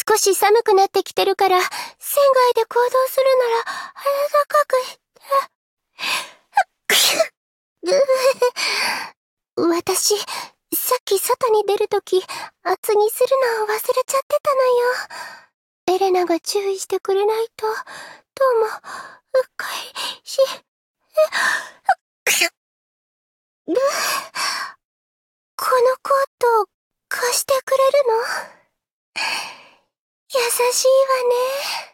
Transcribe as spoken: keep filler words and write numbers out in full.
少し寒くなってきてるから、船外で行動するなら、暖かく、私、さっき外に出るとき、厚着するのを忘れちゃってたのよ。エレナが注意してくれないと、どうも、うっかりし、このコート、貸してくれるの？優しいわね。